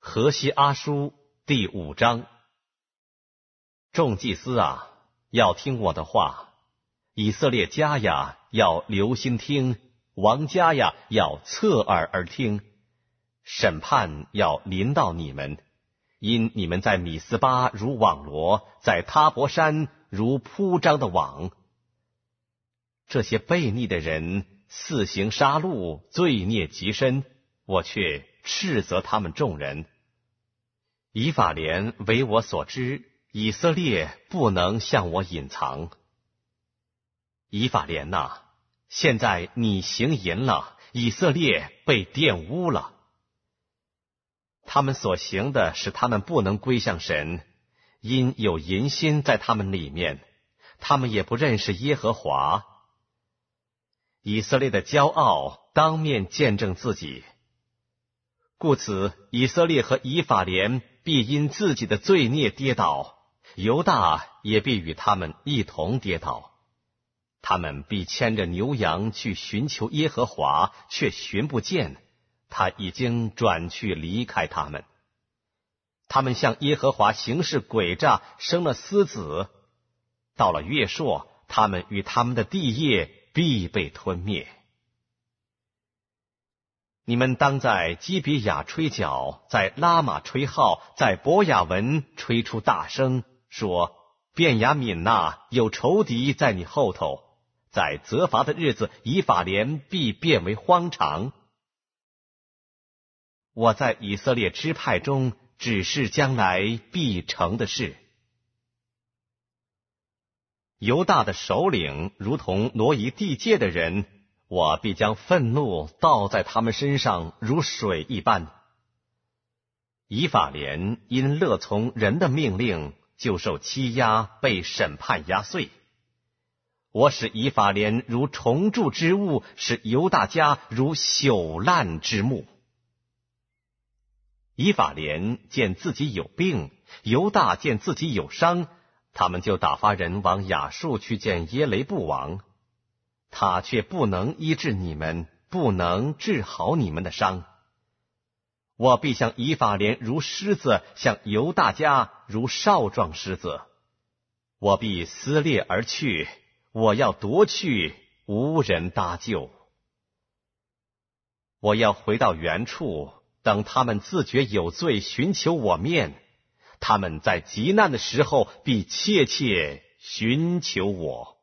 何西阿书第5章。众祭司啊，要听我的话；以色列家呀，要留心听；王家呀，要侧耳而听。审判要临到你们，因你们在米斯巴如网罗，在他伯山如铺张的网。这些悖逆的人肆行杀戮，罪孽极深，我却斥责他们众人。以法莲为我所知，以色列不能向我隐藏。以法莲哪，现在你行淫了，以色列被玷污了。他们所行的使他们不能归向神，因有淫心在他们里面，他们也不认识耶和华。以色列的骄傲当面见证自己，故此以色列和以法莲必因自己的罪孽跌倒，犹大也必与他们一同跌倒。他们必牵着牛羊去寻求耶和华，却寻不见，他已经转去离开他们。他们向耶和华行事诡诈，生了私子。到了月朔，他们与他们的地业必被吞灭。你们当在基比亚吹角，在拉玛吹号，在伯亚文吹出大声，说：便雅悯哪，有仇敌在你后头。在责罚的日子，以法莲必变为荒场。我在以色列支派中指示将来必成的事。犹大的首领如同挪移地界的人，我必将愤怒倒在他们身上，如水一般。以法莲因乐从人的命令，就受欺压，被审判压碎。我使以法莲如虫蛀之物，使犹大家如朽烂之木。以法莲见自己有病，犹大见自己有伤，他们就打发人往亚述去见耶雷布王。他却不能医治你们，不能治好你们的伤。我必向以法莲如狮子，向犹大家如少壮狮子。我必撕裂而去，我要夺去，无人搭救。我要回到原处，等他们自觉有罪，寻求我面。他们在极难的时候，必切切寻求我。